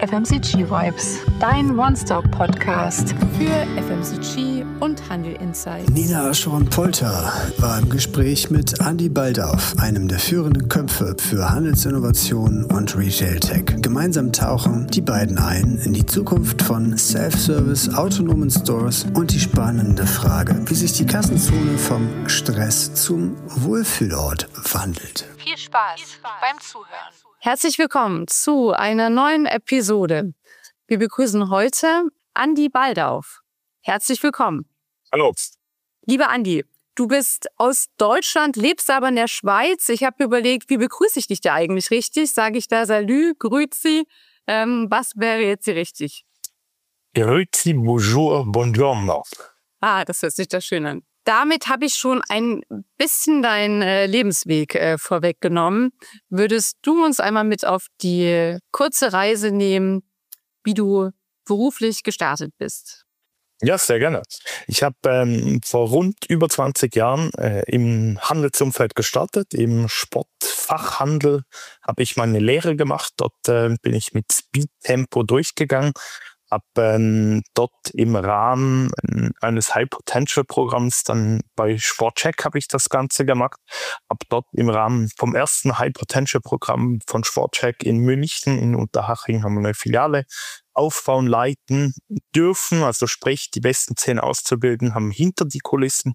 FMCG Vibes, dein One-Stop-Podcast für FMCG und Handel Insight. Nina Ascheron-Polter war im Gespräch mit Andi Baldauf, einem der führenden Köpfe für Handelsinnovation und Retail Tech. Gemeinsam tauchen die beiden ein in die Zukunft von Self-Service, autonomen Stores und die spannende Frage, wie sich die Kassenzone vom Stress zum Wohlfühlort wandelt. Viel Spaß beim Zuhören. Herzlich willkommen zu einer neuen Episode. Wir begrüßen heute Andi Baldauf. Herzlich willkommen. Hallo. Lieber Andi, du bist aus Deutschland, lebst aber in der Schweiz. Ich habe überlegt, wie begrüße ich dich da eigentlich richtig? Sage ich da Salü, Grüezi? Was wäre jetzt hier richtig? Grüezi, bonjour, buongiorno. Das hört sich da schön an. Damit habe ich schon ein bisschen deinen Lebensweg vorweggenommen. Würdest du uns einmal mit auf die kurze Reise nehmen, wie du beruflich gestartet bist? Ja, sehr gerne. Ich habe vor rund über 20 Jahren im Handelsumfeld gestartet. Im Sportfachhandel habe ich meine Lehre gemacht. Dort bin ich mit Speed-Tempo durchgegangen. Habe dort im Rahmen eines High-Potential-Programms dann bei Sportcheck habe ich das Ganze gemacht. Habe dort im Rahmen vom ersten High-Potential-Programm von Sportcheck in München, in Unterhaching, haben wir eine Filiale aufbauen, leiten dürfen. Also sprich, die besten 10 auszubilden, haben hinter die Kulissen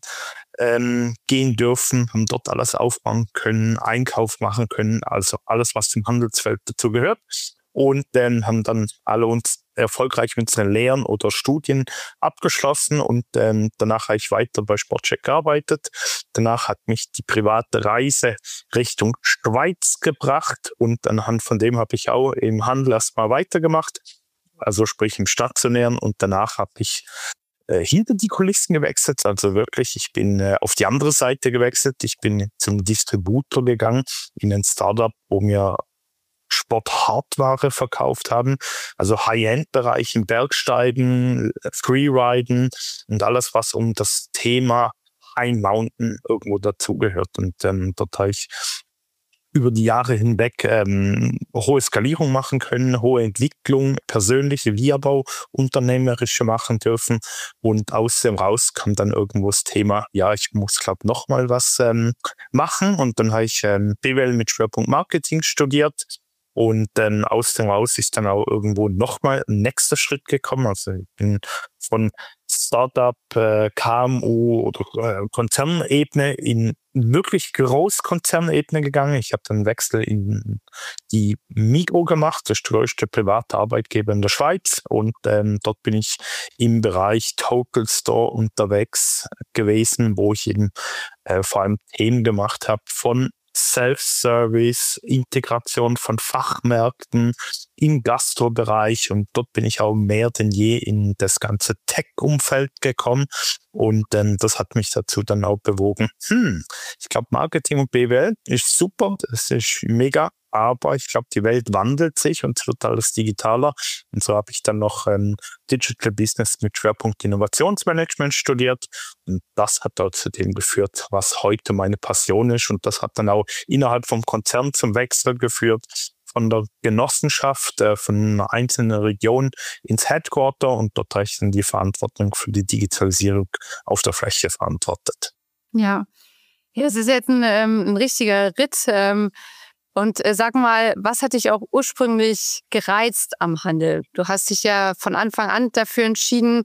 gehen dürfen, haben dort alles aufbauen können, Einkauf machen können, also alles, was zum Handelsfeld dazu gehört. Und haben dann alle uns erfolgreich mit unseren Lehren oder Studien abgeschlossen und danach habe ich weiter bei Sportcheck gearbeitet. Danach hat mich die private Reise Richtung Schweiz gebracht und anhand von dem habe ich auch im Handel erstmal weitergemacht, also sprich im Stationären, und danach habe ich hinter die Kulissen gewechselt, also wirklich, ich bin auf die andere Seite gewechselt. Ich bin zum Distributor gegangen in ein Startup, wo mir Sport-Hardware verkauft haben, also High-End-Bereich im Bergsteigen, Freeriden und alles, was um das Thema High Mountain irgendwo dazugehört. Und dort habe ich über die Jahre hinweg hohe Skalierung machen können, hohe Entwicklung, persönliche wie aber auch unternehmerische machen dürfen. Und aus dem raus kam dann irgendwo das Thema, ja, ich muss, glaube noch mal was machen. Und dann habe ich BWL mit Schwerpunkt Marketing studiert. Und aus dem raus ist dann auch irgendwo nochmal ein nächster Schritt gekommen. Also ich bin von Startup, KMU oder Konzernebene in wirklich Großkonzernebene gegangen. Ich habe dann einen Wechsel in die Migros gemacht, das ist der größte private Arbeitgeber in der Schweiz. Und dort bin ich im Bereich Total Store unterwegs gewesen, wo ich eben vor allem Themen gemacht habe von Self-Service, Integration von Fachmärkten im Gastrobereich, und dort bin ich auch mehr denn je in das ganze Tech-Umfeld gekommen, und das hat mich dazu dann auch bewogen, ich glaube, Marketing und BWL ist super, das ist mega, aber ich glaube, die Welt wandelt sich und es wird alles digitaler, und so habe ich dann noch Digital Business mit Schwerpunkt Innovationsmanagement studiert, und das hat auch zu dem geführt, was heute meine Passion ist, und das hat dann auch innerhalb vom Konzern zum Wechsel geführt, von der Genossenschaft, von einer einzelnen Region ins Headquarter, und dort habe ich dann die Verantwortung für die Digitalisierung auf der Fläche verantwortet. Ja, es ist jetzt ein richtiger Ritt. Und sag mal, was hat dich auch ursprünglich gereizt am Handel? Du hast dich ja von Anfang an dafür entschieden.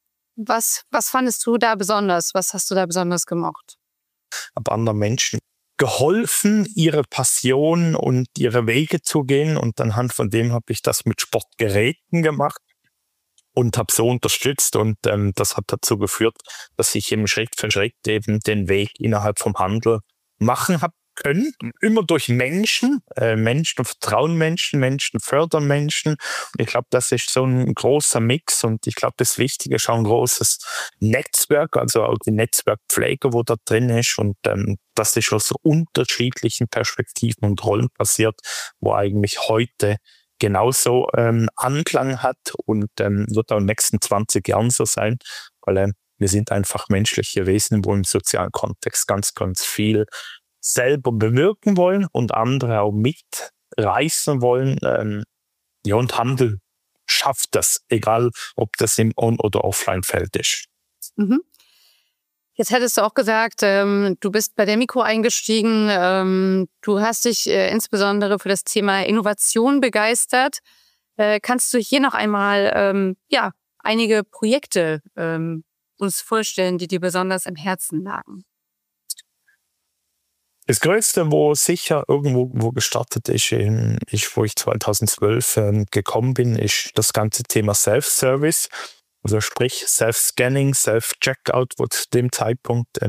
Was fandest du da besonders? Was hast du da besonders gemocht? Habe anderen Menschen geholfen, ihre Passion und ihre Wege zu gehen, und anhand von dem habe ich das mit Sportgeräten gemacht und habe so unterstützt, und das hat dazu geführt, dass ich eben Schritt für Schritt eben den Weg innerhalb vom Handel machen habe können, immer durch Menschen. Menschen vertrauen Menschen, Menschen fördern Menschen. Und ich glaube, das ist so ein großer Mix, und ich glaube, das Wichtige ist auch ein großes Netzwerk, also auch die Netzwerkpflege, wo da drin ist, und das ist aus unterschiedlichen Perspektiven und Rollen passiert, wo eigentlich heute genauso Anklang hat und wird auch in den nächsten 20 Jahren so sein, weil wir sind einfach menschliche Wesen, wo im sozialen Kontext ganz, ganz viel selber bewirken wollen und andere auch mitreißen wollen. Ja, und Handel schafft das, egal ob das im On- oder Offline-Feld ist. Mhm. Jetzt hättest du auch gesagt, du bist bei der Mikro eingestiegen. Du hast dich insbesondere für das Thema Innovation begeistert. Kannst du hier noch einmal einige Projekte uns vorstellen, die dir besonders am Herzen lagen? Das Größte, wo sicher irgendwo gestartet ist, wo ich 2012 gekommen bin, ist das ganze Thema Self-Service. Also sprich Self-Scanning, Self-Checkout, wo zu dem Zeitpunkt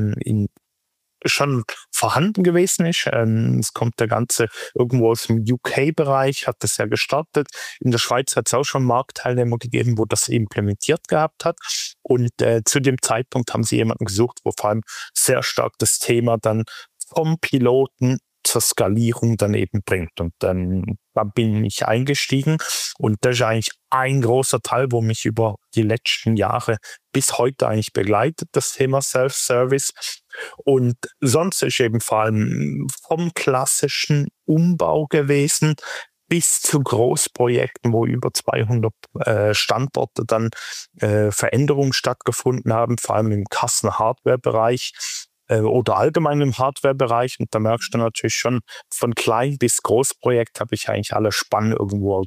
schon vorhanden gewesen ist. Es kommt der ganze irgendwo aus dem UK-Bereich, hat das ja gestartet. In der Schweiz hat es auch schon Marktteilnehmer gegeben, wo das implementiert gehabt hat. Und zu dem Zeitpunkt haben sie jemanden gesucht, wo vor allem sehr stark das Thema dann vom Piloten zur Skalierung dann eben bringt. Und da bin ich eingestiegen und das ist eigentlich ein großer Teil, wo mich über die letzten Jahre bis heute eigentlich begleitet, das Thema Self-Service. Und sonst ist eben vor allem vom klassischen Umbau gewesen bis zu Großprojekten, wo über 200 Standorte dann Veränderungen stattgefunden haben, vor allem im Kassen-Hardware-Bereich oder allgemein im Hardware-Bereich. Und da merkst du natürlich schon, von klein bis Großprojekt habe ich eigentlich alle Spannen irgendwo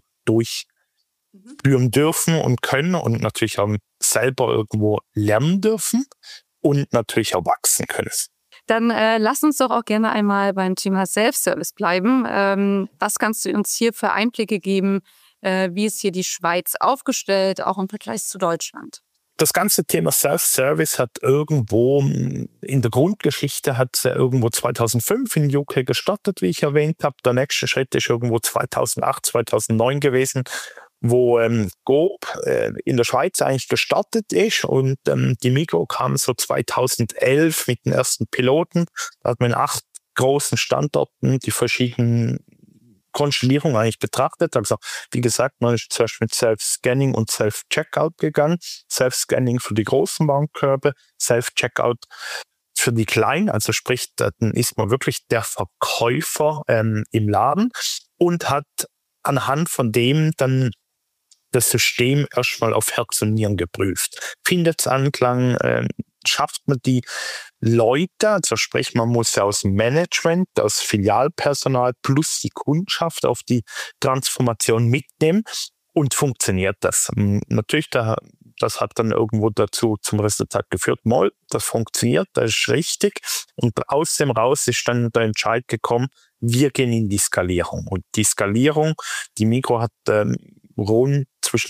durchführen dürfen und können und natürlich auch selber irgendwo lernen dürfen und natürlich auch wachsen können. Dann lass uns doch auch gerne einmal beim Thema Self-Service bleiben. Was kannst du uns hier für Einblicke geben? Wie ist hier die Schweiz aufgestellt, auch im Vergleich zu Deutschland? Das ganze Thema Self-Service hat irgendwo in der Grundgeschichte irgendwo 2005 in UK gestartet, wie ich erwähnt habe. Der nächste Schritt ist irgendwo 2008, 2009 gewesen, wo Coop in der Schweiz eigentlich gestartet ist und die Migros kam so 2011 mit den ersten Piloten. Da hat man in 8 großen Standorten die verschiedenen Konstellierung eigentlich betrachtet. Also wie gesagt, man ist zuerst mit Self-Scanning und Self-Checkout gegangen. Self-Scanning für die großen Warenkörbe, Self-Checkout für die kleinen. Also sprich, dann ist man wirklich der Verkäufer im Laden und hat anhand von dem dann das System erstmal auf Herz und Nieren geprüft. Findet es Anklang? Schafft man die Leute, also sprich, man muss ja aus dem Management, aus Filialpersonal plus die Kundschaft auf die Transformation mitnehmen und funktioniert das? Natürlich, das hat dann irgendwo dazu zum Resultat geführt, das funktioniert, das ist richtig und aus dem raus ist dann der Entscheid gekommen, wir gehen in die Skalierung und die Skalierung, die Migros hat rund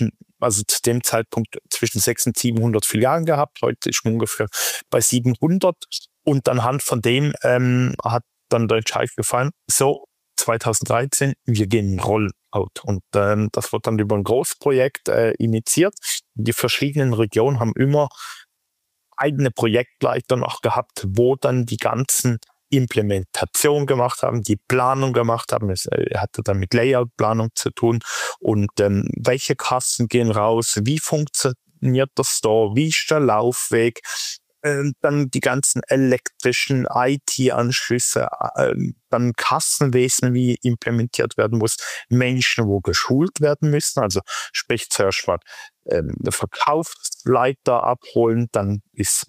zu dem Zeitpunkt zwischen 600 und 700 Filialen gehabt. Heute ist man ungefähr bei 700. Und anhand von dem hat dann der Entscheid gefallen, so 2013, wir gehen in Rollout. Und das wird dann über ein Großprojekt initiiert. Die verschiedenen Regionen haben immer eigene Projektleiter noch gehabt, wo dann die ganzen Implementation gemacht haben, die Planung gemacht haben. Es hatte dann mit Layout-Planung zu tun und welche Kassen gehen raus, wie funktioniert der Store, wie ist der Laufweg, dann die ganzen elektrischen IT-Anschlüsse, dann Kassenwesen, wie implementiert werden muss, Menschen, wo geschult werden müssen, also sprich zuerst mal der Verkaufsleiter abholen, dann ist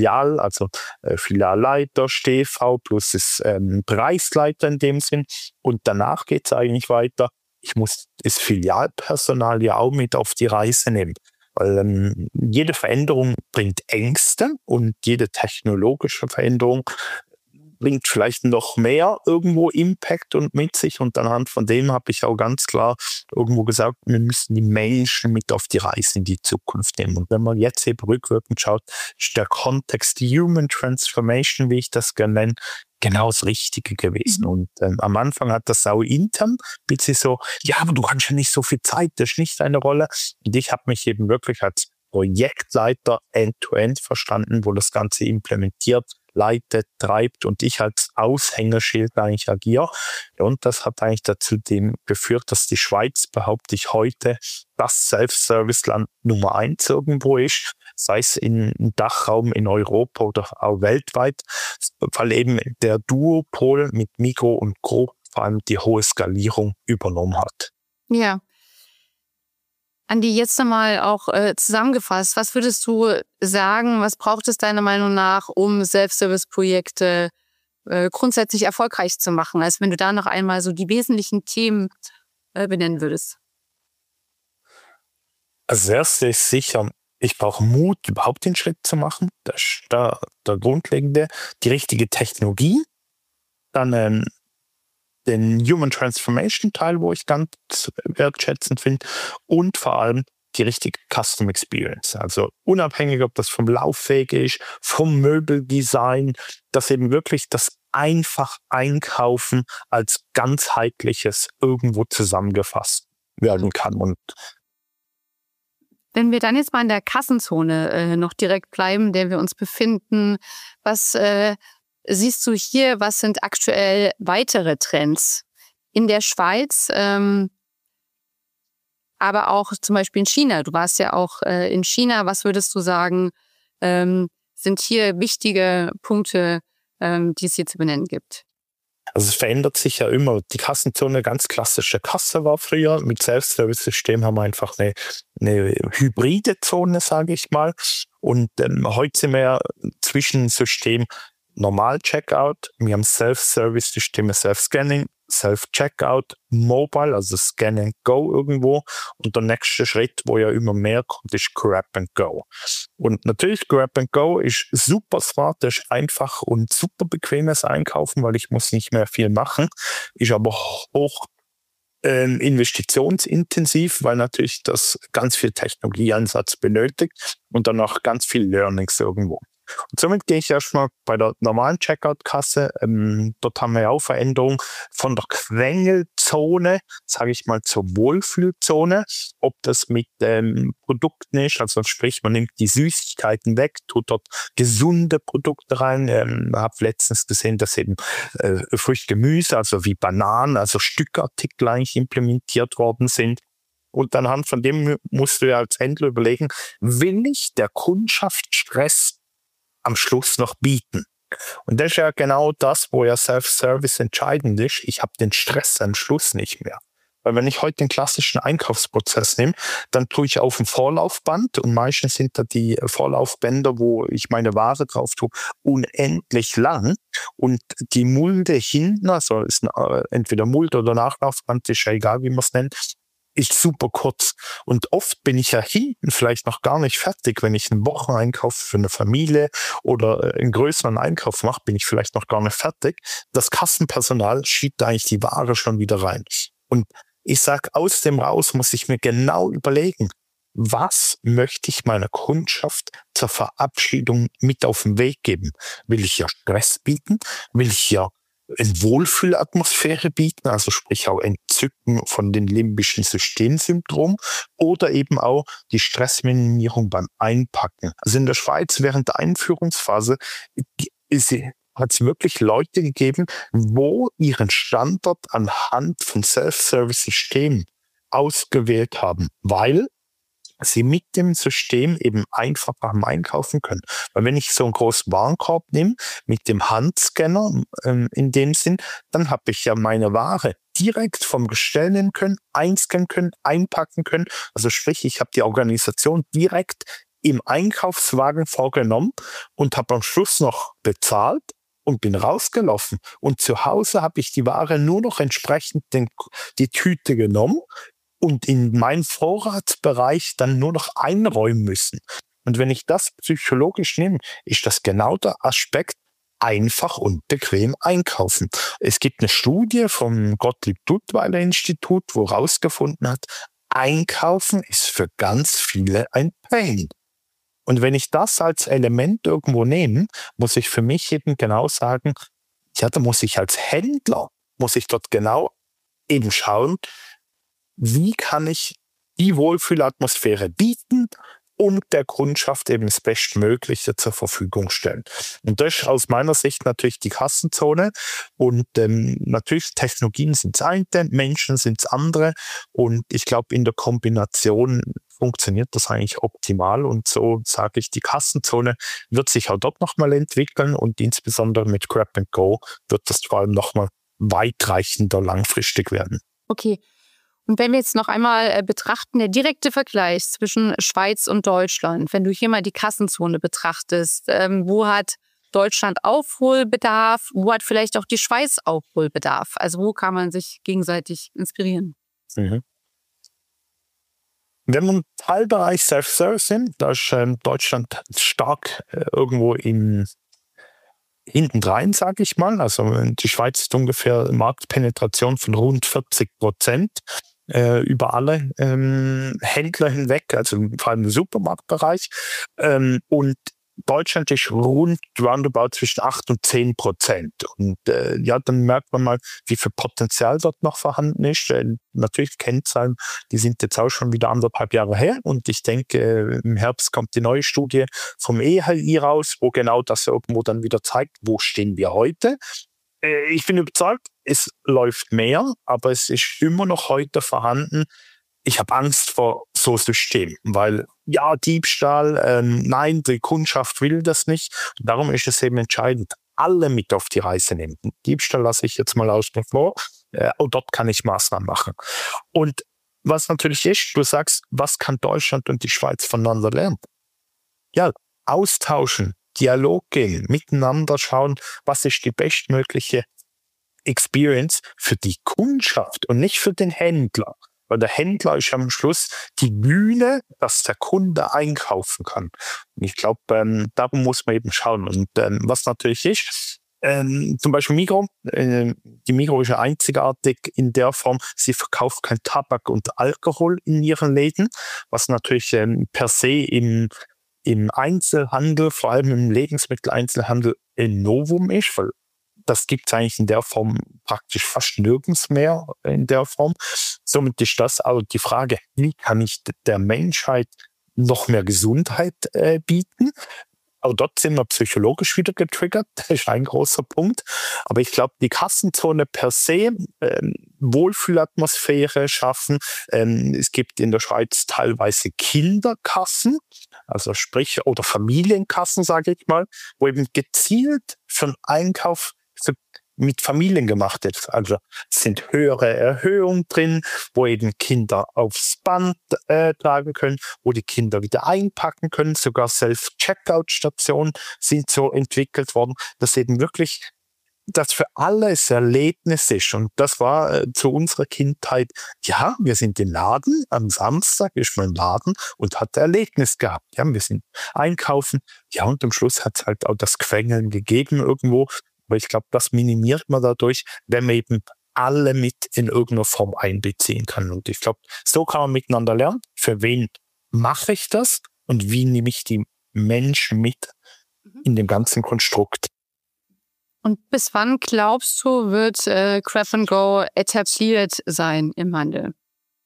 Filialleiter, StV plus ist Preisleiter in dem Sinn und danach geht es eigentlich weiter. Ich muss das Filialpersonal ja auch mit auf die Reise nehmen. Weil jede Veränderung bringt Ängste und jede technologische Veränderung bringt vielleicht noch mehr irgendwo Impact und mit sich. Und anhand von dem habe ich auch ganz klar irgendwo gesagt, wir müssen die Menschen mit auf die Reise in die Zukunft nehmen. Und wenn man jetzt eben rückwirkend schaut, ist der Kontext Human Transformation, wie ich das gerne nenne, genau das Richtige gewesen. Und am Anfang hat das auch intern ein bisschen so, ja, aber du hast ja nicht so viel Zeit, das ist nicht deine Rolle. Und ich habe mich eben wirklich als Projektleiter end-to-end verstanden, wo das Ganze implementiert, leitet, treibt und ich als Aushängeschild eigentlich agiere. Und das hat eigentlich dazu geführt, dass die Schweiz, behaupte ich heute, das Self-Service-Land Nummer 1 irgendwo ist, sei es im Dachraum in Europa oder auch weltweit, weil eben der Duopol mit Migros und Coop vor allem die hohe Skalierung übernommen hat. Ja. Andi, jetzt nochmal auch zusammengefasst, was würdest du sagen, was braucht es deiner Meinung nach, um Self-Service-Projekte grundsätzlich erfolgreich zu machen? Also wenn du da noch einmal so die wesentlichen Themen benennen würdest. Als erstes ist sicher, ich brauche Mut, überhaupt den Schritt zu machen. Das ist der grundlegende. Die richtige Technologie. Dann den Human Transformation Teil, wo ich ganz wertschätzend finde. Und vor allem die richtige Custom Experience. Also unabhängig, ob das vom Laufweg ist, vom Möbeldesign, dass eben wirklich das einfach Einkaufen als ganzheitliches irgendwo zusammengefasst werden kann. Und wenn wir dann jetzt mal in der Kassenzone noch direkt bleiben, in der wir uns befinden, was siehst du hier, was sind aktuell weitere Trends in der Schweiz, aber auch zum Beispiel in China? Du warst ja auch in China. Was würdest du sagen, sind hier wichtige Punkte, die es hier zu benennen gibt? Also es verändert sich ja immer. Die Kassenzone, ganz klassische Kasse war früher. Mit Self-Service-System haben wir einfach eine hybride Zone, sage ich mal. Und heute sind wir ja zwischen System Normal-Checkout. Wir haben Self-Service-Systeme, Self-Scanning, Self-Checkout, Mobile, also Scan and Go irgendwo. Und der nächste Schritt, wo ja immer mehr kommt, ist Grab and Go. Und natürlich, Grab and Go ist super smart, das ist einfach und super bequemes Einkaufen, weil ich muss nicht mehr viel machen. Ist aber hoch investitionsintensiv, weil natürlich das ganz viel Technologieeinsatz benötigt und dann auch ganz viel Learnings irgendwo. Und somit gehe ich erstmal bei der normalen Checkout-Kasse. Dort haben wir ja auch Veränderungen von der Quengelzone, sage ich mal, zur Wohlfühlzone. Ob das mit Produkten ist, also sprich, man nimmt die Süßigkeiten weg, tut dort gesunde Produkte rein. Habe letztens gesehen, dass eben Früchte, Gemüse, also wie Bananen, also Stückartikel eigentlich implementiert worden sind. Und anhand von dem musst du ja als Händler überlegen, will ich der Kundschaft Stress am Schluss noch bieten? Und das ist ja genau das, wo ja Self-Service entscheidend ist. Ich habe den Stress am Schluss nicht mehr. Weil wenn ich heute den klassischen Einkaufsprozess nehme, dann tue ich auf ein Vorlaufband und meistens sind da die Vorlaufbänder, wo ich meine Ware drauf tue, unendlich lang. Und die Mulde hinten, also ist entweder Mulde oder Nachlaufband, ist ja egal, wie man es nennt, ist super kurz. Und oft bin ich ja hinten vielleicht noch gar nicht fertig. Wenn ich einen Wocheneinkauf für eine Familie oder einen größeren Einkauf mache, bin ich vielleicht noch gar nicht fertig. Das Kassenpersonal schiebt eigentlich die Ware schon wieder rein. Und ich sage, aus dem raus muss ich mir genau überlegen, was möchte ich meiner Kundschaft zur Verabschiedung mit auf den Weg geben? Will ich ja Stress bieten? Will ich ja eine Wohlfühlatmosphäre bieten, also sprich auch Entzücken von den limbischen Systemsyndrom oder eben auch die Stressminimierung beim Einpacken. Also in der Schweiz während der Einführungsphase hat es wirklich Leute gegeben, wo ihren Standort anhand von Self-Service-Systemen ausgewählt haben, weil sie mit dem System eben einfacher am Einkaufen können. Weil wenn ich so einen großen Warenkorb nehme, mit dem Handscanner in dem Sinn, dann habe ich ja meine Ware direkt vom Gestell nehmen können, einscannen können, einpacken können. Also sprich, ich habe die Organisation direkt im Einkaufswagen vorgenommen und habe am Schluss noch bezahlt und bin rausgelaufen. Und zu Hause habe ich die Ware nur noch entsprechend die Tüte genommen und in meinen Vorratsbereich dann nur noch einräumen müssen. Und wenn ich das psychologisch nehme, ist das genau der Aspekt, einfach und bequem einkaufen. Es gibt eine Studie vom Gottlieb-Duttweiler-Institut, wo herausgefunden hat, Einkaufen ist für ganz viele ein Pain. Und wenn ich das als Element irgendwo nehme, muss ich für mich eben genau sagen, ja, da muss ich als Händler, muss ich dort genau eben schauen, wie kann ich die Wohlfühlatmosphäre bieten und der Kundschaft eben das Bestmögliche zur Verfügung stellen. Und das ist aus meiner Sicht natürlich die Kassenzone. Und natürlich Technologien sind das eine, Menschen sind das andere. Und ich glaube, in der Kombination funktioniert das eigentlich optimal. Und so sage ich, die Kassenzone wird sich auch dort nochmal entwickeln. Und insbesondere mit Grab and Go wird das vor allem nochmal weitreichender langfristig werden. Okay. Und wenn wir jetzt noch einmal betrachten, der direkte Vergleich zwischen Schweiz und Deutschland, wenn du hier mal die Kassenzone betrachtest, wo hat Deutschland Aufholbedarf, wo hat vielleicht auch die Schweiz Aufholbedarf? Also wo kann man sich gegenseitig inspirieren? Mhm. Wenn wir im Teilbereich Self-Service sind, da ist Deutschland stark irgendwo hintendrein, sage ich mal. Also die Schweiz ist ungefähr Marktpenetration von rund 40% über alle Händler hinweg, also vor allem im Supermarktbereich. Und Deutschland ist roundabout zwischen 8 und 10%. Und dann merkt man mal, wie viel Potenzial dort noch vorhanden ist. Natürlich Kennzahlen, die sind jetzt auch schon wieder 1,5 Jahre her. Und ich denke, im Herbst kommt die neue Studie vom EHI raus, wo genau das irgendwo dann wieder zeigt, wo stehen wir heute. Ich bin überzeugt, es läuft mehr, aber es ist immer noch heute vorhanden. Ich habe Angst vor so System, weil Diebstahl, nein, die Kundschaft will das nicht. Und darum ist es eben entscheidend, alle mit auf die Reise nehmen. Diebstahl lasse ich jetzt mal außen vor. Auch dort kann ich Maßnahmen machen. Und was natürlich ist, du sagst, was kann Deutschland und die Schweiz voneinander lernen? Ja, austauschen, Dialog gehen, miteinander schauen, was ist die bestmögliche Experience für die Kundschaft und nicht für den Händler. Weil der Händler ist am Schluss die Bühne, dass der Kunde einkaufen kann. Und ich glaube, darum muss man eben schauen. Und was natürlich ist, zum Beispiel Migros, die Migros ist ja einzigartig in der Form, sie verkauft kein Tabak und Alkohol in ihren Läden, was natürlich per se im Einzelhandel, vor allem im Lebensmitteleinzelhandel, ein Novum ist, weil das gibt es eigentlich in der Form praktisch fast nirgends mehr in der Form. Somit ist das auch die Frage, wie kann ich der Menschheit noch mehr Gesundheit bieten? Auch dort sind wir psychologisch wieder getriggert, das ist ein großer Punkt. Aber ich glaube, die Kassenzone per se, Wohlfühlatmosphäre schaffen. Es gibt in der Schweiz teilweise Kinderkassen, also sprich, oder Familienkassen, sage ich mal, wo eben gezielt für einen Einkauf mit Familien gemacht ist. Also es sind höhere Erhöhungen drin, wo eben Kinder aufs Band tragen können, wo die Kinder wieder einpacken können. Sogar Self-Checkout-Stationen sind so entwickelt worden, dass eben wirklich das für alle ein Erlebnis ist. Und das war zu unserer Kindheit, ja, wir sind im Laden, am Samstag ist man im Laden und hat ein Erlebnis gehabt. Ja, wir sind einkaufen. Ja, und am Schluss hat es halt auch das Quengeln gegeben irgendwo. Aber ich glaube, das minimiert man dadurch, wenn man eben alle mit in irgendeiner Form einbeziehen kann. Und ich glaube, so kann man miteinander lernen. Für wen mache ich das und wie nehme ich die Menschen mit in dem ganzen Konstrukt? Und bis wann, glaubst du, wird Grab and Go etabliert sein im Handel?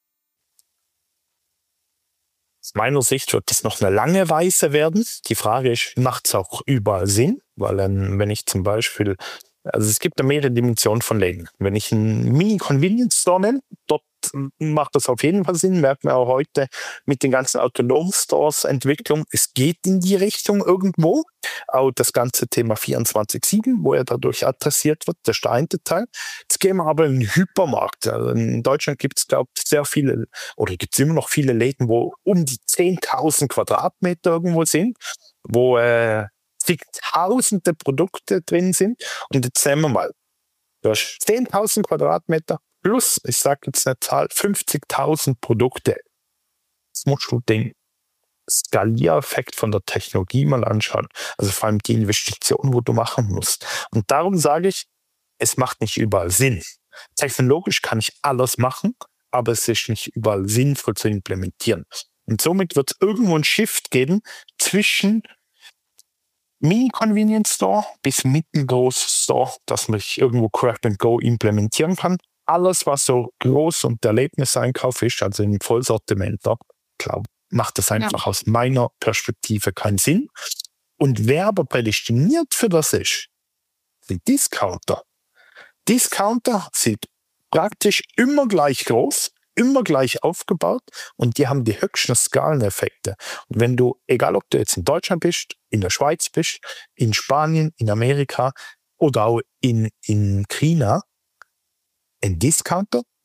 Aus meiner Sicht wird das noch eine lange Reise werden. Die Frage ist, macht es auch überall Sinn? Weil wenn ich zum Beispiel, also es gibt da mehrere Dimensionen von Läden. Wenn ich einen Mini-Convenience-Store nenne, dort macht das auf jeden Fall Sinn, merkt man auch heute mit den ganzen autonomen Stores Entwicklung, es geht in die Richtung irgendwo. Auch das ganze Thema 24/7, wo er dadurch adressiert wird, das ist der eine Teil. Jetzt gehen wir aber in den Hypermarkt. Also in Deutschland gibt es, glaube ich, sehr viele, oder gibt es immer noch viele Läden, wo um die 10.000 Quadratmeter irgendwo sind, wo zigtausende Produkte drin sind. Und jetzt sehen wir mal, du hast 10.000 Quadratmeter plus, ich sage jetzt eine Zahl, 50.000 Produkte. Jetzt musst du den Skaliereffekt von der Technologie mal anschauen. Also vor allem die Investition, wo du machen musst. Und darum sage ich, es macht nicht überall Sinn. Technologisch kann ich alles machen, aber es ist nicht überall sinnvoll zu implementieren. Und somit wird es irgendwo ein Shift geben zwischen Mini-Convenience Store bis mittelgroß Store, dass man irgendwo Grab and Go implementieren kann. Alles, was so groß und Erlebniseinkauf ist, also im Vollsortiment, glaube macht das einfach aus meiner Perspektive keinen Sinn. Und wer aber prädestiniert für das ist, sind Discounter. Discounter sind praktisch immer gleich groß, immer gleich aufgebaut und die haben die höchsten Skaleneffekte. Und wenn du, egal ob du jetzt in Deutschland bist, in der Schweiz bist, in Spanien, in Amerika oder auch in China, ein Discounter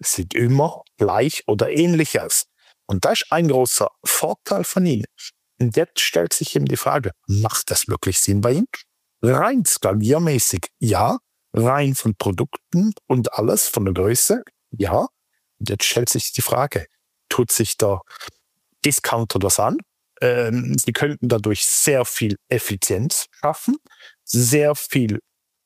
sieht immer gleich oder ähnlich aus. Und das ist ein großer Vorteil von ihnen. Und jetzt stellt sich eben die Frage, macht das wirklich Sinn bei ihnen? Rein skaliermäßig, ja. Rein von Produkten und alles, von der Größe, ja. Und jetzt stellt sich die Frage, tut sich der Discounter das an? Sie könnten dadurch sehr viel Effizienz schaffen, sehr viel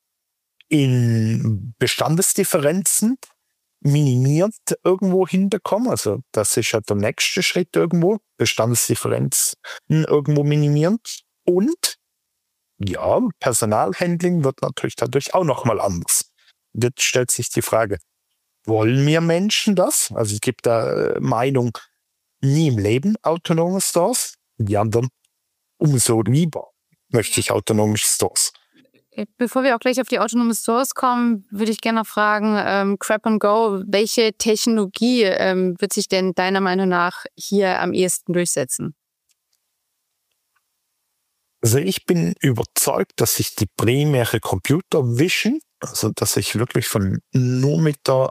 in Bestandesdifferenzen minimiert irgendwo hinbekommen. Also das ist ja der nächste Schritt irgendwo, Bestandesdifferenzen irgendwo minimieren. Und ja, Personalhandling wird natürlich dadurch auch nochmal anders. Jetzt stellt sich die Frage, wollen wir Menschen das? Also es gibt da Meinung, nie im Leben autonome Stores. Die anderen, umso lieber möchte ich autonome Stores. Bevor wir auch gleich auf die autonomen Stores kommen, würde ich gerne noch fragen, Grab and Go, welche Technologie wird sich denn deiner Meinung nach hier am ehesten durchsetzen? Also ich bin überzeugt, dass sich die primäre Computer Vision, also dass ich wirklich nur mit der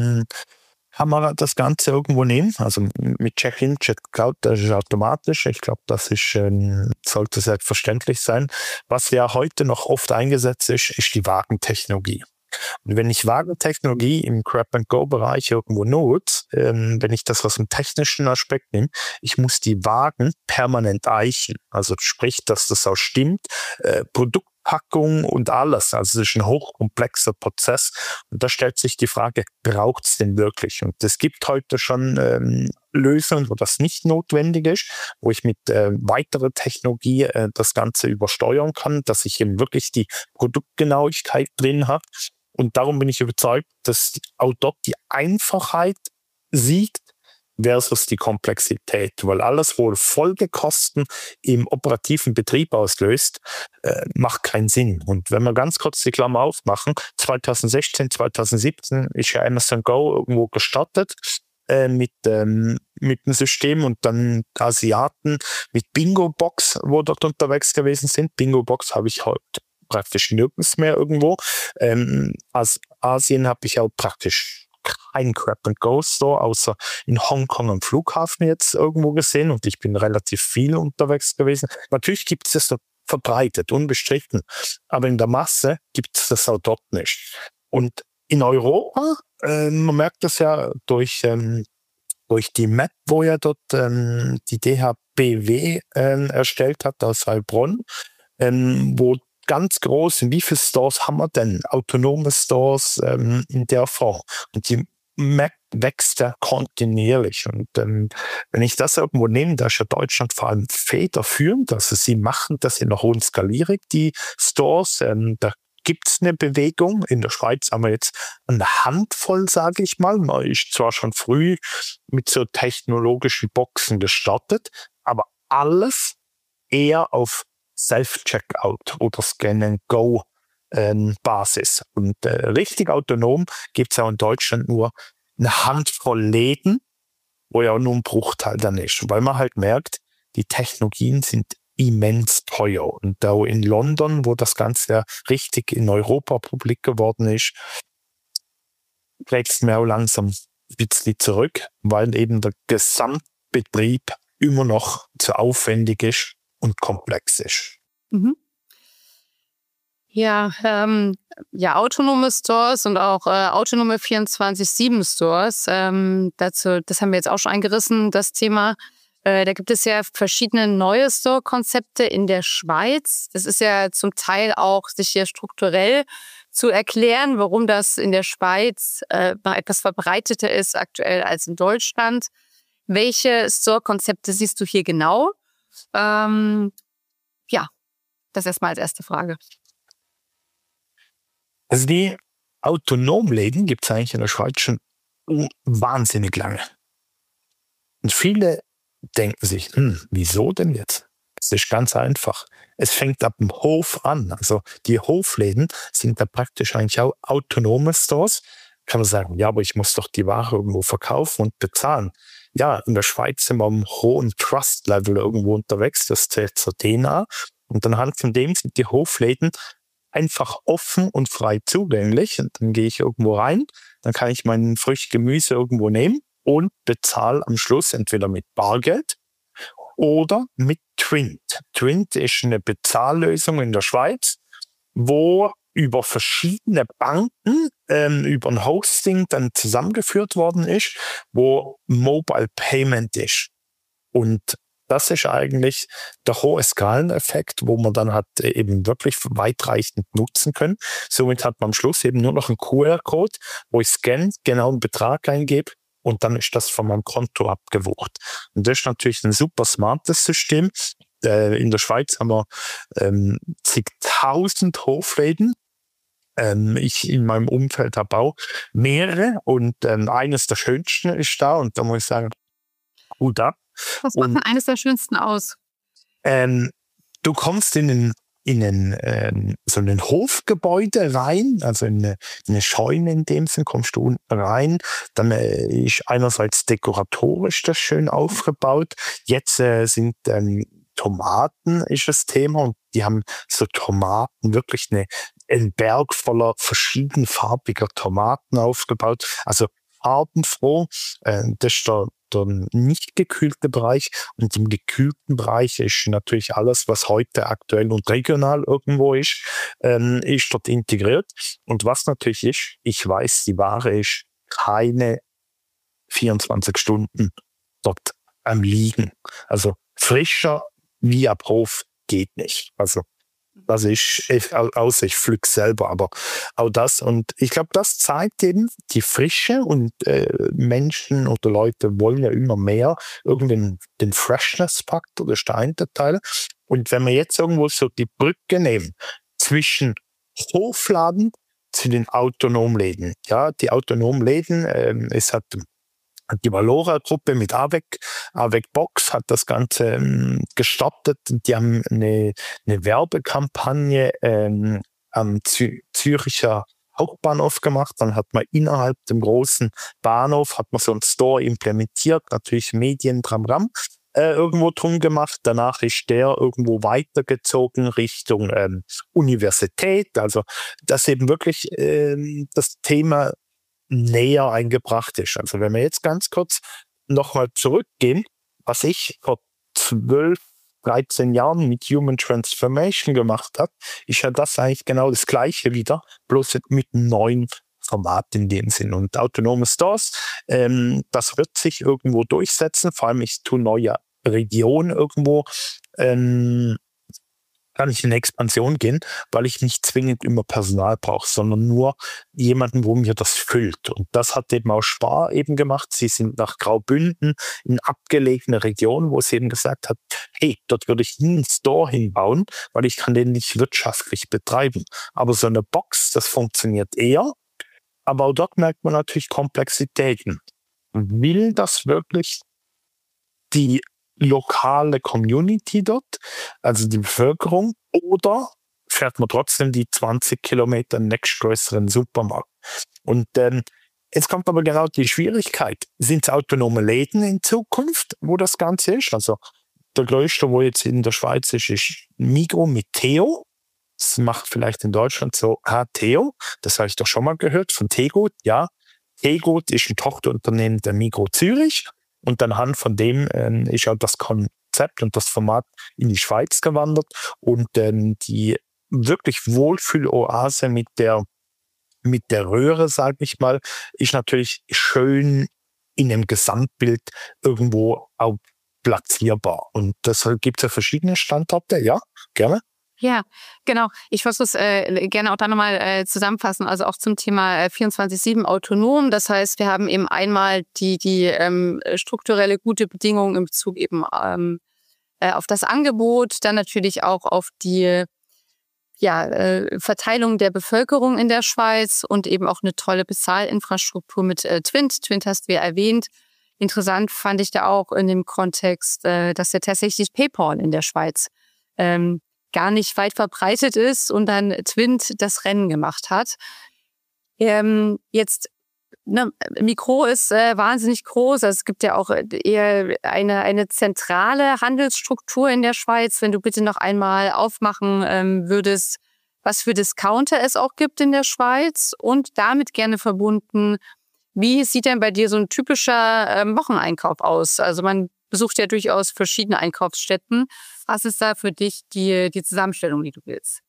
Kamera das Ganze irgendwo nehme, also mit Check-in, Check-out, das ist automatisch. Ich glaube, das ist, sollte selbstverständlich sein. Was ja heute noch oft eingesetzt ist die Wagentechnologie. Und wenn ich Wagentechnologie im Grab-and-Go-Bereich irgendwo nutze, wenn ich das aus dem technischen Aspekt nehme, ich muss die Wagen permanent eichen. Also sprich, dass das auch stimmt, Produktpackung und alles. Also es ist ein hochkomplexer Prozess. Und da stellt sich die Frage, braucht es denn wirklich? Und es gibt heute schon Lösungen, wo das nicht notwendig ist, wo ich mit weiterer Technologie das Ganze übersteuern kann, dass ich eben wirklich die Produktgenauigkeit drin habe. Und darum bin ich überzeugt, dass auch dort die Einfachheit siegt versus die Komplexität. Weil alles, wo Folgekosten im operativen Betrieb auslöst, macht keinen Sinn. Und wenn wir ganz kurz die Klammer aufmachen, 2016, 2017 ist ja Amazon Go irgendwo gestartet mit dem System und dann Asiaten mit Bingo Box, wo dort unterwegs gewesen sind. Bingo Box habe ich heute praktisch nirgends mehr irgendwo. Aus Asien habe ich auch praktisch kein Grab-and-Go-Store, außer in Hongkong am Flughafen jetzt irgendwo gesehen und ich bin relativ viel unterwegs gewesen. Natürlich gibt es das dort verbreitet, unbestritten, aber in der Masse gibt es das auch dort nicht. Und in Europa, man merkt das ja durch die Map, wo ja dort die DHBW erstellt hat aus Heilbronn, wo ganz groß, in wie viele Stores haben wir denn? Autonome Stores in der Form. Und die Map wächst ja kontinuierlich. Und wenn ich das irgendwo nehme, da ist ja Deutschland vor allem federführend. Also sie machen das in der hohen Skalierung, die Stores. Da gibt es eine Bewegung. In der Schweiz haben wir jetzt eine Handvoll, sage ich mal. Man ist zwar schon früh mit so technologischen Boxen gestartet, aber alles eher auf Self-Checkout oder Scan-and-Go-Basis. Und richtig autonom gibt es ja in Deutschland nur eine Handvoll Läden, wo ja auch nur ein Bruchteil dann ist. Weil man halt merkt, die Technologien sind immens teuer. Und auch in London, wo das Ganze ja richtig in Europa publik geworden ist, wächst mir auch langsam ein bisschen zurück, weil eben der Gesamtbetrieb immer noch zu aufwendig ist und komplex ist. Mhm. Ja, autonome Stores und auch autonome 24/7-Stores. Dazu, das haben wir jetzt auch schon eingerissen, das Thema. Da gibt es ja verschiedene neue Store-Konzepte in der Schweiz. Das ist ja zum Teil auch sicher strukturell zu erklären, warum das in der Schweiz noch etwas verbreiteter ist aktuell als in Deutschland. Welche Store-Konzepte siehst du hier genau? Das erstmal als erste Frage. Also die Autonomläden gibt es eigentlich in der Schweiz schon wahnsinnig lange. Und viele denken sich, wieso denn jetzt? Es ist ganz einfach. Es fängt ab dem Hof an. Also die Hofläden sind da praktisch eigentlich auch autonome Stores. Kann man sagen, ja, aber ich muss doch die Ware irgendwo verkaufen und bezahlen. Ja, in der Schweiz sind wir am hohen Trust-Level irgendwo unterwegs. Das zählt zur DNA. Und anhand von dem sind die Hofläden einfach offen und frei zugänglich. Und dann gehe ich irgendwo rein, dann kann ich mein Früchte-Gemüse irgendwo nehmen und bezahle am Schluss entweder mit Bargeld oder mit Twint. Twint ist eine Bezahllösung in der Schweiz, wo über verschiedene Banken, über ein Hosting dann zusammengeführt worden ist, wo Mobile Payment ist. Und das ist eigentlich der hohe Skaleneffekt, wo man dann eben wirklich weitreichend nutzen können. Somit hat man am Schluss eben nur noch einen QR-Code, wo ich scanne, genau einen Betrag eingebe und dann ist das von meinem Konto abgebucht. Und das ist natürlich ein super smartes System. In der Schweiz haben wir zigtausend Hofläden. Ich in meinem Umfeld habe auch mehrere und eines der schönsten ist da und da muss ich sagen, Hut ab. Was macht denn eines der schönsten aus? Du kommst in so ein Hofgebäude rein, also in eine Scheune in dem Sinn, kommst du unten rein. Dann ist einerseits dekoratorisch das schön aufgebaut. Jetzt sind Tomaten ist das Thema und die haben so Tomaten, wirklich ein Berg voller verschiedenfarbiger Tomaten aufgebaut. Also farbenfroh, das ist der nicht gekühlte Bereich und im gekühlten Bereich ist natürlich alles, was heute aktuell und regional irgendwo ist dort integriert. Und was natürlich ist, ich weiß, die Ware ist keine 24 Stunden dort am Liegen. Also frischer wie ab Hof geht nicht. Also das ist, außer ich pflück selber, aber auch das. Und ich glaube, das zeigt eben die Frische und Menschen oder Leute wollen ja immer mehr irgendwie den Freshness-Faktor, das ist der eine Teil. Und wenn wir jetzt irgendwo so die Brücke nehmen zwischen Hofladen zu den autonomen Läden. Ja, die autonomen Läden, es hat die Valora-Gruppe mit AWEC Box hat das Ganze gestartet. Die haben eine Werbekampagne am Züricher Hauptbahnhof gemacht. Dann hat man innerhalb dem großen Bahnhof hat man so einen Store implementiert, natürlich Medien, Tram, irgendwo drum gemacht. Danach ist der irgendwo weitergezogen Richtung Universität. Also, dass eben wirklich das Thema näher eingebracht ist. Also wenn wir jetzt ganz kurz nochmal zurückgehen, was ich vor 12, 13 Jahren mit Human Transformation gemacht habe, ist ja das eigentlich genau das Gleiche wieder, bloß mit einem neuen Format in dem Sinn. Und autonome Stores, das wird sich irgendwo durchsetzen, vor allem ich tue neue Regionen irgendwo, kann ich in Expansion gehen, weil ich nicht zwingend immer Personal brauche, sondern nur jemanden, wo mir das füllt. Und das hat eben auch Spar eben gemacht. Sie sind nach Graubünden in abgelegene Regionen, wo sie eben gesagt hat, hey, dort würde ich nie einen Store hinbauen, weil ich kann den nicht wirtschaftlich betreiben. Aber so eine Box, das funktioniert eher. Aber auch dort merkt man natürlich Komplexitäten. Will das wirklich die lokale Community dort, also die Bevölkerung, oder fährt man trotzdem die 20 Kilometer nächstgrößeren Supermarkt? Und jetzt kommt aber genau die Schwierigkeit. Sind es autonome Läden in Zukunft, wo das Ganze ist? Also der größte, wo jetzt in der Schweiz ist Migros mit Theo. Das macht vielleicht in Deutschland so, Theo, das habe ich doch schon mal gehört, von Tegut, ja. Tegut ist ein Tochterunternehmen der Migros Zürich. Und anhand von dem ist auch das Konzept und das Format in die Schweiz gewandert. Und die wirklich Wohlfühloase mit der Röhre, sage ich mal, ist natürlich schön in dem Gesamtbild irgendwo auch platzierbar. Und deshalb gibt es ja verschiedene Standorte. Ja, gerne. Ja, genau. Ich versuche es gerne auch da nochmal zusammenfassen, also auch zum Thema 24/7 autonom. Das heißt, wir haben eben einmal die strukturelle gute Bedingungen in Bezug eben auf das Angebot, dann natürlich auch auf die Verteilung der Bevölkerung in der Schweiz und eben auch eine tolle Bezahlinfrastruktur mit Twint. Twint hast du ja erwähnt. Interessant fand ich da auch in dem Kontext, dass ja tatsächlich PayPal in der Schweiz gar nicht weit verbreitet ist und dann Twint das Rennen gemacht hat. Migros ist wahnsinnig groß. Also es gibt ja auch eher eine zentrale Handelsstruktur in der Schweiz. Wenn du bitte noch einmal aufmachen würdest, was für Discounter es auch gibt in der Schweiz und damit gerne verbunden, wie sieht denn bei dir so ein typischer Wocheneinkauf aus? Also man besucht ja durchaus verschiedene Einkaufsstätten. Was ist da für dich die Zusammenstellung, die du willst?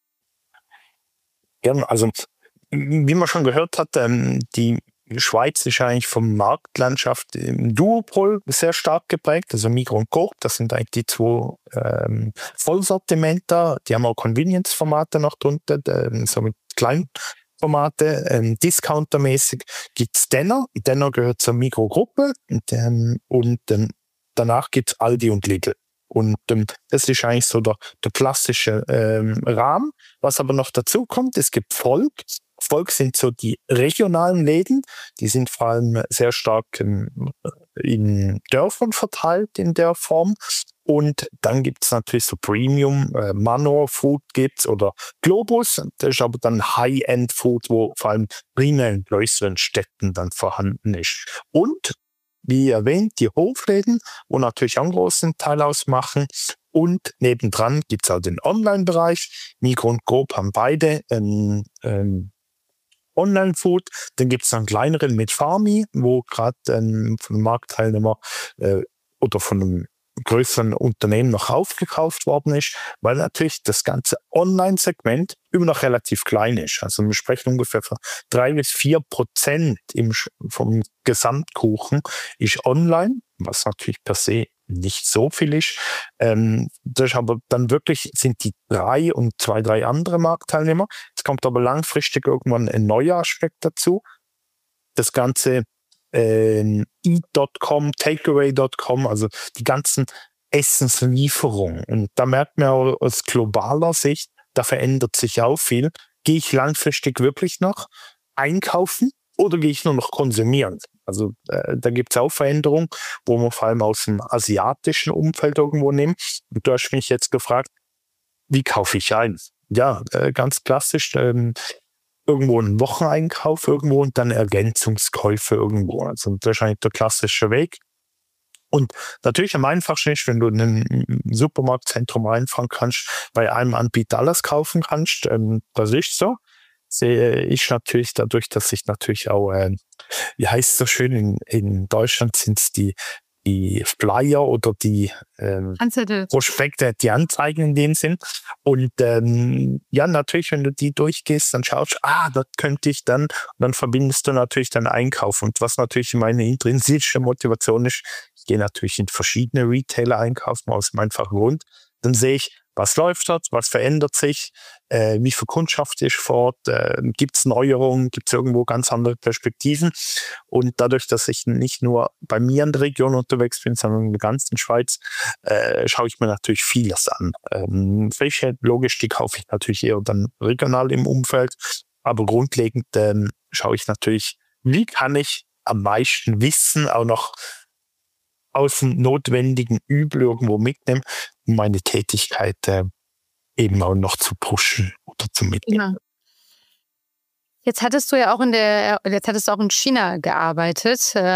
Gerne. Also, wie man schon gehört hat, die Schweiz ist eigentlich vom Marktlandschaft im Duopol sehr stark geprägt. Also Migros und Coop, das sind eigentlich die zwei Vollsortimenter. Die haben auch Convenience-Formate noch drunter, so mit Kleinformate. Discountermäßig gibt's Denner. Denner gehört zur Migros-Gruppe und danach gibt's Aldi und Lidl. Und das ist eigentlich so der klassische Rahmen. Was aber noch dazu kommt, es gibt Volk. Volk sind so die regionalen Läden. Die sind vor allem sehr stark in Dörfern verteilt in der Form. Und dann gibt es natürlich so Premium, Manor Food gibt's oder Globus. Das ist aber dann High-End Food, wo vor allem primär in größeren Städten dann vorhanden ist. Und wie erwähnt, die Hofläden, wo natürlich auch einen großen Teil ausmachen. Und nebendran gibt es auch den Online-Bereich. Migros und Coop haben beide Online-Food. Dann gibt es einen kleineren mit Farmi, wo gerade von einem Marktteilnehmer oder von einem größeren Unternehmen noch aufgekauft worden ist, weil natürlich das ganze Online-Segment immer noch relativ klein ist. Also wir sprechen ungefähr von 3-4% vom Gesamtkuchen ist online, was natürlich per se nicht so viel ist. Das ist aber dann wirklich sind die 3 und 2-3 andere Marktteilnehmer. Es kommt aber langfristig irgendwann ein neuer Aspekt dazu. Das ganze Eat.com, Takeaway.com, also die ganzen Essenslieferungen. Und da merkt man auch aus globaler Sicht, da verändert sich auch viel. Gehe ich langfristig wirklich noch einkaufen oder gehe ich nur noch konsumieren? Also da gibt es auch Veränderungen, wo man vor allem aus dem asiatischen Umfeld irgendwo nimmt. Und du hast mich jetzt gefragt, wie kaufe ich ein? Ja, ganz klassisch, irgendwo einen Wocheneinkauf irgendwo und dann Ergänzungskäufe irgendwo. Also das ist eigentlich der klassische Weg. Und natürlich am einfachsten ist, wenn du in einem Supermarktzentrum reinfahren kannst, bei einem Anbieter alles kaufen kannst. Das ist so. Ist natürlich dadurch, dass ich natürlich auch, wie heißt es so schön, in Deutschland sind es die Flyer oder die Prospekte, die Anzeigen in dem Sinn. Und ja, natürlich, wenn du die durchgehst, dann schaust du, das könnte ich dann, und dann verbindest du natürlich deinen Einkauf. Und was natürlich meine intrinsische Motivation ist, ich gehe natürlich in verschiedene Retailer einkaufen, aus dem einfachen Grund. Dann sehe ich, was läuft dort, was verändert sich, wie viel Kundschaft ist vor Ort, gibt es Neuerungen, gibt es irgendwo ganz andere Perspektiven. Und dadurch, dass ich nicht nur bei mir in der Region unterwegs bin, sondern in der ganzen Schweiz, schaue ich mir natürlich vieles an. Frische, logisch, die kaufe ich natürlich eher dann regional im Umfeld, aber grundlegend schaue ich natürlich, wie kann ich am meisten Wissen auch noch aus dem notwendigen Übel irgendwo mitnehmen, um meine Tätigkeit eben auch noch zu pushen oder zu mitnehmen. Ja. Jetzt hattest du ja auch in China gearbeitet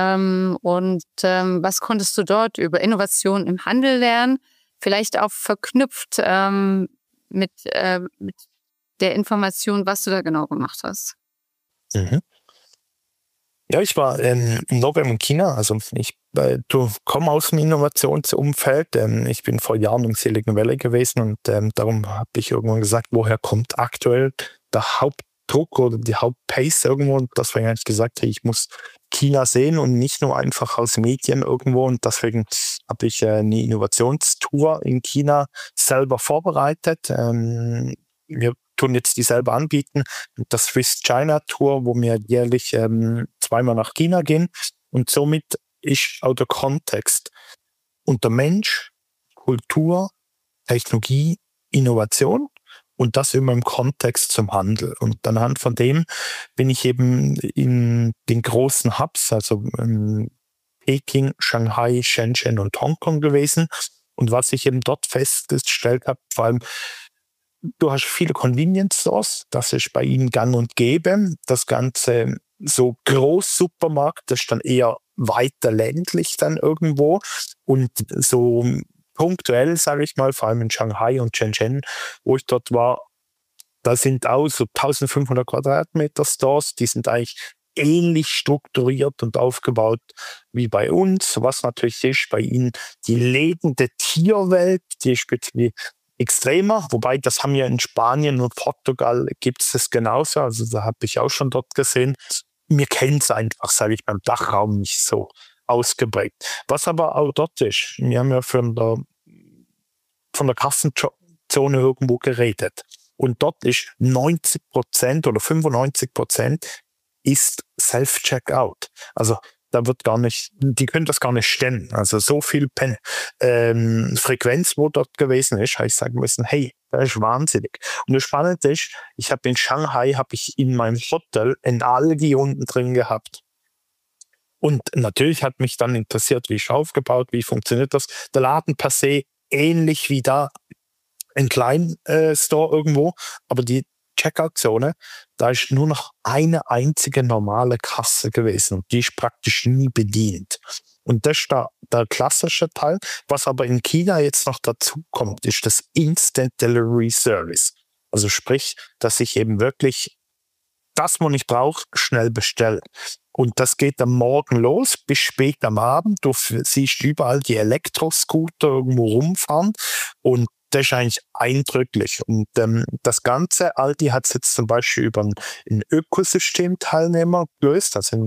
was konntest du dort über Innovation im Handel lernen? Vielleicht auch verknüpft mit der Information, was du da genau gemacht hast. Mhm. Ja, ich war im November in China, also ich komme aus dem Innovationsumfeld. Ich bin vor Jahren im Silicon Valley gewesen und darum habe ich irgendwann gesagt, woher kommt aktuell der Hauptdruck oder die Hauptpace irgendwo, und deswegen habe ich gesagt, hey, ich muss China sehen und nicht nur einfach aus Medien irgendwo, und deswegen habe ich eine Innovationstour in China selber vorbereitet. Wir tun jetzt die selber anbieten. Das Swiss China Tour, wo wir jährlich zweimal nach China gehen. Und somit ist auch der Kontext unter Mensch, Kultur, Technologie, Innovation und das immer im Kontext zum Handel. Und anhand von dem bin ich eben in den großen Hubs, also Peking, Shanghai, Shenzhen und Hongkong gewesen. Und was ich eben dort festgestellt habe, vor allem du hast viele Convenience Stores, das ist bei ihnen gang und gäbe. Das Ganze so Großsupermarkt, das ist dann eher weiter ländlich dann irgendwo. Und so punktuell, sage ich mal, vor allem in Shanghai und Shenzhen, wo ich dort war, Da sind auch so 1500 Quadratmeter Stores, die sind eigentlich ähnlich strukturiert und aufgebaut wie bei uns. Was natürlich ist bei ihnen die lebende Tierwelt, die ist wirklich extremer, wobei das haben ja in Spanien und Portugal gibt es das genauso, also da habe ich auch schon dort gesehen. Wir kennen es einfach, sage ich, beim Dachraum nicht so ausgeprägt. Was aber auch dort ist, wir haben ja von der Kassenzone irgendwo geredet und dort ist 90% oder 95% ist Self-Checkout. Also da wird gar nicht, die können das gar nicht stemmen. Also so viel Frequenz, wo dort gewesen ist, habe ich sagen müssen, hey, das ist wahnsinnig. Und das Spannende ist, ich habe in Shanghai, in meinem Hotel ein Aldi unten drin gehabt. Und natürlich hat mich dann interessiert, wie ist aufgebaut, wie funktioniert das. Der Laden per se ähnlich wie da ein kleinen Store irgendwo, aber die Checkout-Zone, da ist nur noch eine einzige normale Kasse gewesen und die ist praktisch nie bedient. Und das ist der klassische Teil. Was aber in China jetzt noch dazu kommt, ist das Instant Delivery Service. Also sprich, dass ich eben wirklich das, was ich brauche, schnell bestelle. Und das geht am Morgen los bis spät am Abend. Du siehst überall die Elektroscooter irgendwo rumfahren und das ist eigentlich eindrücklich. Und das Ganze, Aldi hat es jetzt zum Beispiel über ein Ökosystem-Teilnehmer gelöst. Also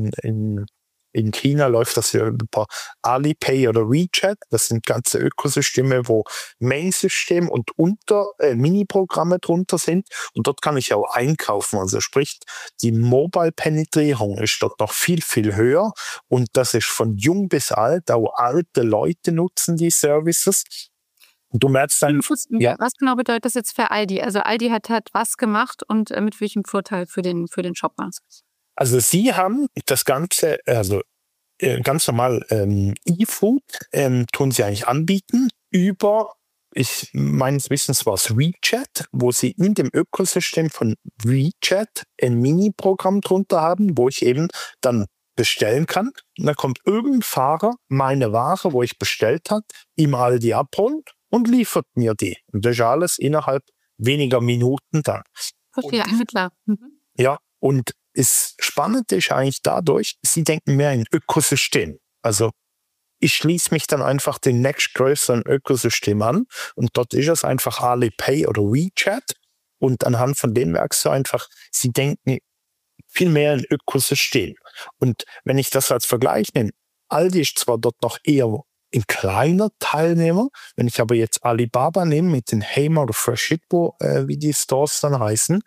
in China läuft das ja über Alipay oder WeChat. Das sind ganze Ökosysteme, wo Main-System und Mini-Programme drunter sind. Und dort kann ich auch einkaufen. Also sprich, die Mobile-Penetrierung ist dort noch viel, viel höher. Und das ist von jung bis alt. Auch alte Leute nutzen die Services. Und du merkst dann, ja. Was genau bedeutet das jetzt für Aldi? Also Aldi hat was gemacht und mit welchem Vorteil für den Shopper? Also sie haben das Ganze, also ganz normal E-Food tun sie eigentlich anbieten über, meines Wissens war es WeChat, wo sie in dem Ökosystem von WeChat ein Mini-Programm drunter haben, wo ich eben dann bestellen kann. Und dann kommt irgendein Fahrer meine Ware, wo ich bestellt habe, im Aldi abholen und liefert mir die. Und das ist alles innerhalb weniger Minuten dann. Verstehe, klar. Mhm. Ja, und das Spannende ist eigentlich dadurch, sie denken mehr in Ökosystem. Also ich schließe mich dann einfach dem nächstgrößeren Ökosystem an und dort ist es einfach Alipay oder WeChat und anhand von dem merkst du einfach, sie denken viel mehr in Ökosystem. Und wenn ich das als Vergleich nehme, Aldi ist zwar dort noch eher ein kleiner Teilnehmer, wenn ich aber jetzt Alibaba nehme mit den Hema oder Freshippo, wie die Stores dann heißen,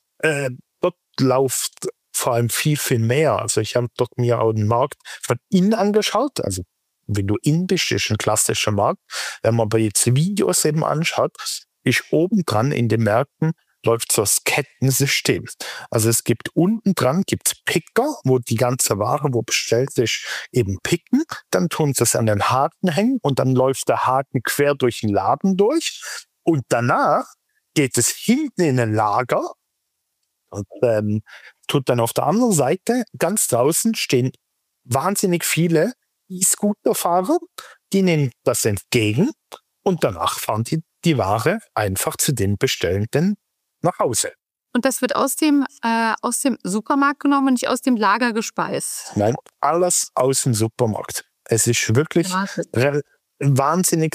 dort läuft vor allem viel, viel mehr. Also ich habe dort mir auch den Markt von innen angeschaut, also wenn du in bist, ist ein klassischer Markt. Wenn man aber jetzt Videos eben anschaut, ist obendran in den Märkten läuft so das Kettensystem. Also es gibt unten dran gibt's Picker, wo die ganze Ware, wo bestellt ist, eben picken. Dann tun sie es an den Haken hängen und dann läuft der Haken quer durch den Laden durch. Und danach geht es hinten in ein Lager und tut dann auf der anderen Seite, ganz draußen, stehen wahnsinnig viele E-Scooter-Fahrer, die nehmen das entgegen und danach fahren die Ware einfach zu den Bestellenden nach Hause. Und das wird aus dem Supermarkt genommen und nicht aus dem Lager gespeist? Nein, alles aus dem Supermarkt. Es ist wirklich wahnsinnig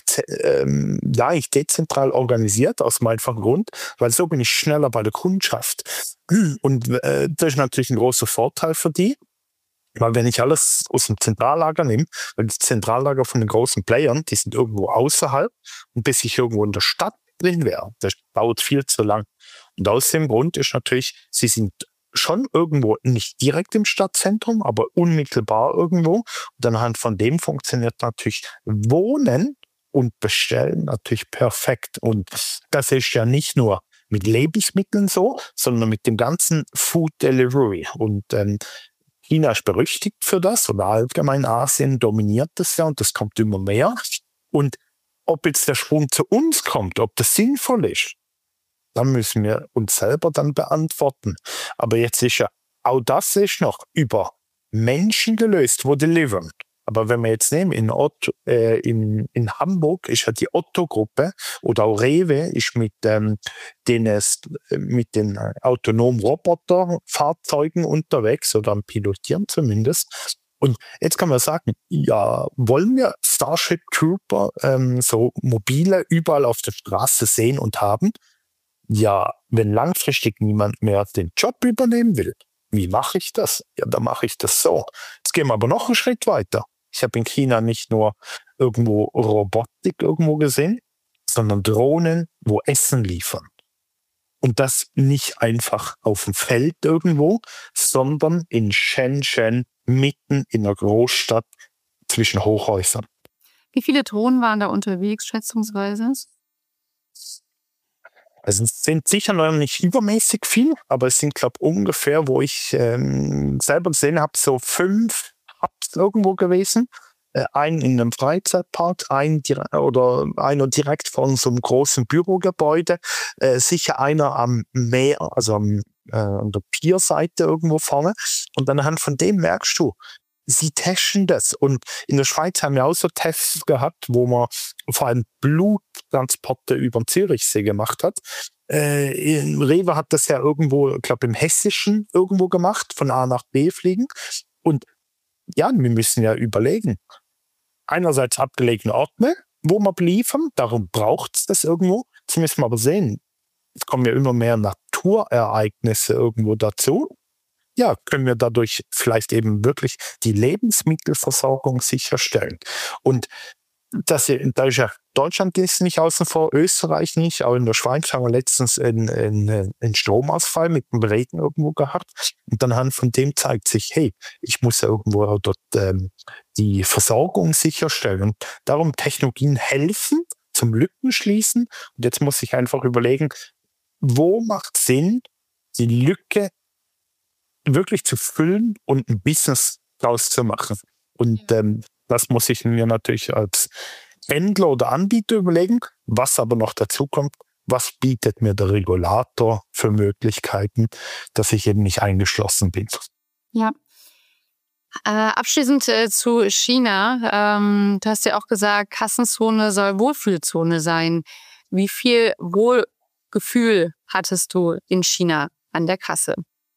dezentral organisiert, aus dem einfachen Grund, weil so bin ich schneller bei der Kundschaft. Und das ist natürlich ein großer Vorteil für die, weil wenn ich alles aus dem Zentrallager nehme, weil die Zentrallager von den großen Playern, die sind irgendwo außerhalb und bis ich irgendwo in der Stadt drin wäre, das dauert viel zu lang. Und aus dem Grund ist natürlich, sie sind schon irgendwo nicht direkt im Stadtzentrum, aber unmittelbar irgendwo. Und anhand von dem funktioniert natürlich Wohnen und Bestellen natürlich perfekt. Und das ist ja nicht nur mit Lebensmitteln so, sondern mit dem ganzen Food Delivery. Und China ist berüchtigt für das oder allgemein Asien dominiert das ja und das kommt immer mehr. Und ob jetzt der Sprung zu uns kommt, ob das sinnvoll ist, dann müssen wir uns selber dann beantworten. Aber jetzt ist ja, auch das ist noch über Menschen gelöst, wo delivern. Aber wenn wir jetzt nehmen, in Hamburg ist ja die Otto-Gruppe oder auch Rewe ist mit den autonomen Roboterfahrzeugen unterwegs oder am Pilotieren zumindest. Und jetzt kann man sagen, ja, wollen wir Starship Trooper so mobile überall auf der Straße sehen und haben? Ja, wenn langfristig niemand mehr den Job übernehmen will, wie mache ich das? Ja, dann mache ich das so. Jetzt gehen wir aber noch einen Schritt weiter. Ich habe in China nicht nur irgendwo Robotik irgendwo gesehen, sondern Drohnen, wo Essen liefern. Und das nicht einfach auf dem Feld irgendwo, sondern in Shenzhen, mitten in der Großstadt zwischen Hochhäusern. Wie viele Drohnen waren da unterwegs, schätzungsweise? Also es sind sicher noch nicht übermäßig viel, aber es sind, glaube ich, ungefähr, wo ich selber gesehen habe, so 5 Hubs irgendwo gewesen. Einen in einem Freizeitpark, einer direkt von so einem großen Bürogebäude, sicher einer am Meer, also an der Pierseite irgendwo vorne. Und anhand von dem merkst du, sie testen das. Und in der Schweiz haben wir auch so Tests gehabt, wo man vor allem Bluttransporte über den Zürichsee gemacht hat. Rewe hat das ja irgendwo, ich glaube im Hessischen irgendwo gemacht, von A nach B fliegen. Und ja, wir müssen ja überlegen. Einerseits abgelegene Orte, wo wir beliefern, darum braucht es das irgendwo. Jetzt müssen wir aber sehen, es kommen ja immer mehr Naturereignisse irgendwo dazu. Ja, können wir dadurch vielleicht eben wirklich die Lebensmittelversorgung sicherstellen. Und da ist ja Deutschland ist nicht außen vor, Österreich nicht, auch in der Schweiz haben wir letztens einen Stromausfall mit dem Regen irgendwo gehabt. Und anhand von dem zeigt sich, hey, ich muss ja irgendwo auch dort die Versorgung sicherstellen. Und darum Technologien helfen zum Lücken schließen. Und jetzt muss ich einfach überlegen, wo macht Sinn, die Lücke wirklich zu füllen und ein Business draus zu machen. Und das muss ich mir natürlich als Händler oder Anbieter überlegen. Was aber noch dazu kommt, was bietet mir der Regulator für Möglichkeiten, dass ich eben nicht eingeschlossen bin. Ja. Abschließend zu China. Du hast ja auch gesagt, Kassenzone soll Wohlfühlzone sein. Wie viel Wohlgefühl hattest du in China an der Kasse?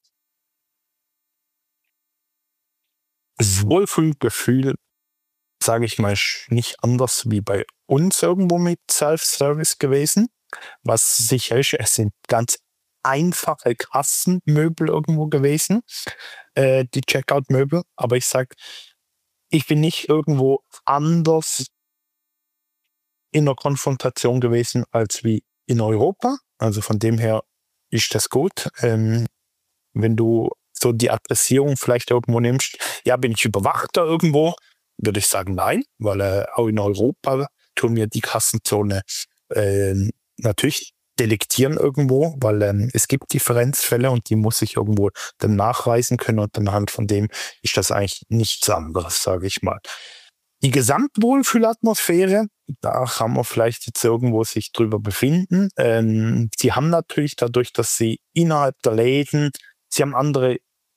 Das Wohlfühlgefühl, sage ich mal, nicht anders wie bei uns irgendwo mit Self-Service gewesen. Was sicher ist, es sind ganz einfache Kassenmöbel irgendwo gewesen, die Checkout-Möbel. Aber ich sage, ich bin nicht irgendwo anders in der Konfrontation gewesen als wie in Europa. Also von dem her ist das gut. Wenn du so die Adressierung vielleicht irgendwo nimmst, ja, bin ich überwacht da irgendwo? Würde ich sagen, nein, weil auch in Europa tun wir die Kassenzone natürlich delektieren irgendwo, weil es gibt Differenzfälle und die muss ich irgendwo dann nachweisen können und anhand von dem ist das eigentlich nichts anderes, sage ich mal. Die Gesamtwohlfühlatmosphäre, da kann man vielleicht jetzt irgendwo sich drüber befinden. Sie haben natürlich dadurch, dass sie innerhalb der Läden, sie haben andere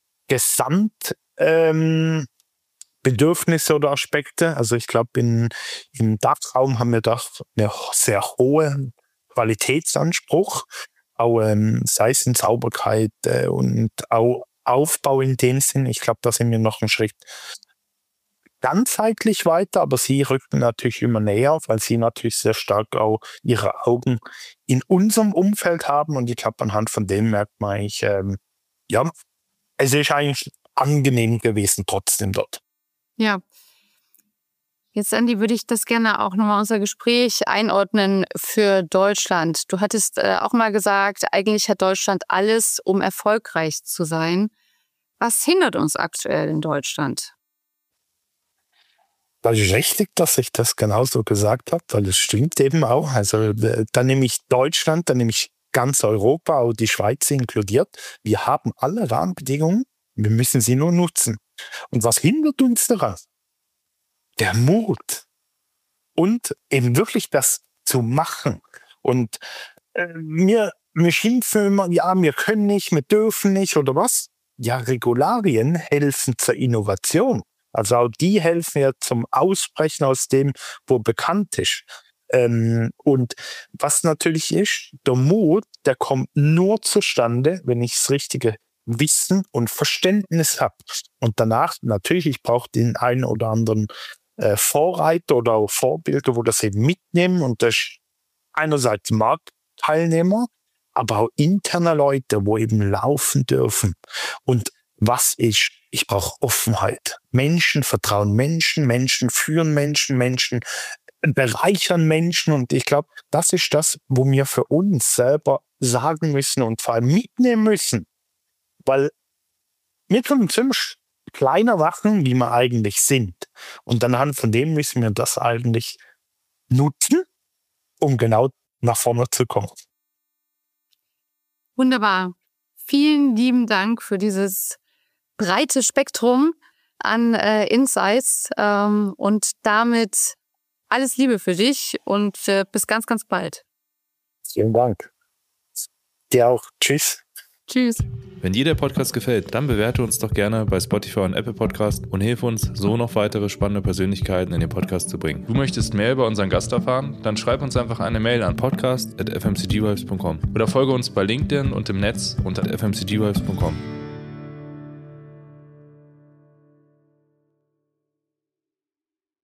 Bedürfnisse oder Aspekte. Also ich glaube, im Dachraum haben wir doch einen sehr hohen Qualitätsanspruch, auch sei es in Sauberkeit und auch Aufbau in dem Sinn. Ich glaube, da sind wir noch einen Schritt ganzheitlich weiter, aber sie rücken natürlich immer näher, weil sie natürlich sehr stark auch ihre Augen in unserem Umfeld haben und ich glaube, anhand von dem merkt man eigentlich, ja, es ist eigentlich angenehm gewesen trotzdem dort. Ja. Jetzt, Andi, würde ich das gerne auch nochmal unser Gespräch einordnen für Deutschland. Du hattest auch mal gesagt, eigentlich hat Deutschland alles, um erfolgreich zu sein. Was hindert uns aktuell in Deutschland? Das ist richtig, dass ich das genauso gesagt habe, weil es stimmt eben auch. Also da nehme ich Deutschland, da nehme ich ganz Europa, auch die Schweiz inkludiert. Wir haben alle Rahmenbedingungen, wir müssen sie nur nutzen. Und was hindert uns daran? Der Mut. Und eben wirklich das zu machen. Und wir schimpfen immer, ja, wir können nicht, wir dürfen nicht oder was. Ja, Regularien helfen zur Innovation. Also auch die helfen ja zum Ausbrechen aus dem, wo bekannt ist. Und was natürlich ist, der Mut, der kommt nur zustande, wenn ich das richtige Wissen und Verständnis habe. Und danach, natürlich, ich brauche den einen oder anderen Vorreiter oder auch Vorbilder, wo das eben mitnehmen. Und das ist einerseits Marktteilnehmer, aber auch interne Leute, wo eben laufen dürfen. Und was ist? Ich brauche Offenheit. Menschen vertrauen Menschen, Menschen führen Menschen, Menschen bereichern Menschen. Und ich glaube, das ist das, wo wir für uns selber sagen müssen und vor allem mitnehmen müssen. Weil wir können ziemlich kleiner machen, wie wir eigentlich sind. Und anhand von dem müssen wir das eigentlich nutzen, um genau nach vorne zu kommen. Wunderbar. Vielen lieben Dank für dieses breite Spektrum an Insights und damit alles Liebe für dich und bis ganz, ganz bald. Vielen Dank. Dir auch. Tschüss. Tschüss. Wenn dir der Podcast gefällt, dann bewerte uns doch gerne bei Spotify und Apple Podcast und hilf uns, so noch weitere spannende Persönlichkeiten in den Podcast zu bringen. Du möchtest mehr über unseren Gast erfahren? Dann schreib uns einfach eine Mail an podcast@fmcgvibes.com oder folge uns bei LinkedIn und im Netz unter fmcgvibes.com.